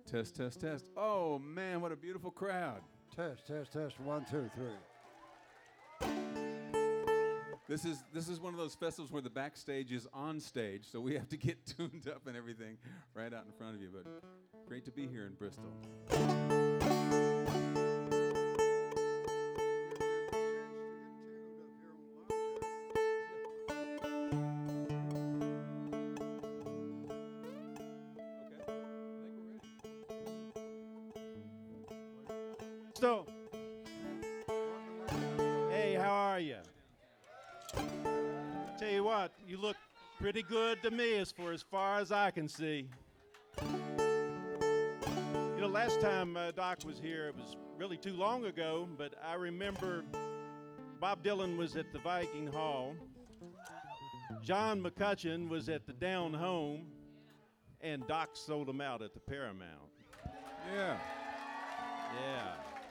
Test, test, test. Oh, man, what a beautiful crowd. Test, test, test. 1, 2, 3. This is one of those festivals where the backstage is on stage, so we have to get tuned up and everything right out in front of you. But great to be here in Bristol. So, hey, how are you? Tell you what, you look pretty good to me as far as I can see. You know, last time Doc was here, it was really too long ago, but I remember Bob Dylan was at the Viking Hall, John McCutcheon was at the Down Home, and Doc sold them out at the Paramount. Yeah. Yeah.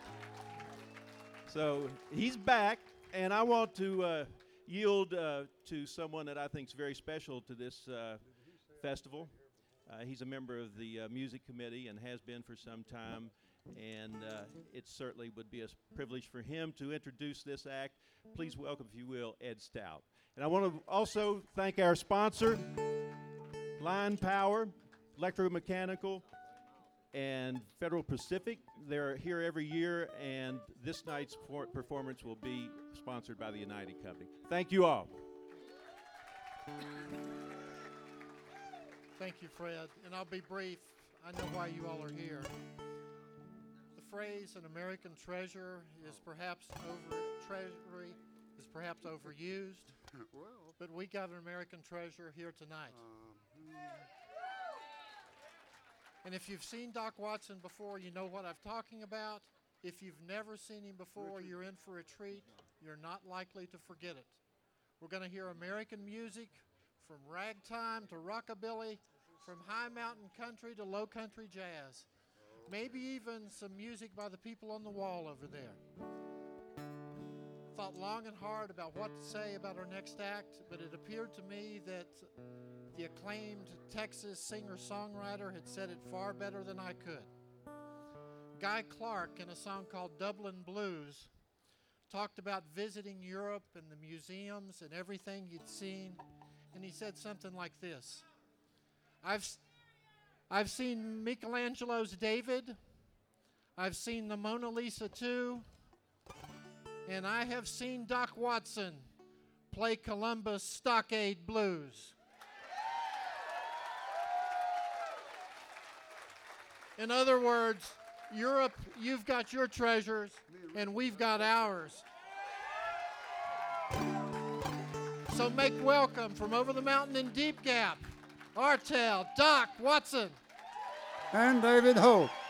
So he's back, and I want to yield to someone that I think is very special to this festival. He's a member of the music committee and has been for some time, and it certainly would be a privilege for him to introduce this act. Please welcome, if you will, Ed Stout. And I want to also thank our sponsor, Line Power, Electromechanical, and Federal Pacific. They're here every year, and this night's performance will be sponsored by the United Company. Thank you all. Thank you, Fred, and I'll be brief. I know why you all are here. The phrase "an American treasure" is perhaps overused, but we got an American treasure here tonight. And if you've seen Doc Watson before, you know what I'm talking about. If you've never seen him before, you're in for a treat. You're not likely to forget it. We're going to hear American music from ragtime to rockabilly, from high mountain country to low country jazz. Maybe even some music by the people on the wall over there. Thought long and hard about what to say about our next act, but it appeared to me that the acclaimed Texas singer-songwriter had said it far better than I could. Guy Clark, in a song called Dublin Blues, talked about visiting Europe and the museums and everything he'd seen, and he said something like this: I've seen Michelangelo's David, I've seen the Mona Lisa too, and I have seen Doc Watson play Columbus Stockade Blues. In other words, Europe, you've got your treasures, and we've got ours. So make welcome from over the mountain in Deep Gap, Artel, Doc Watson. And David Hope.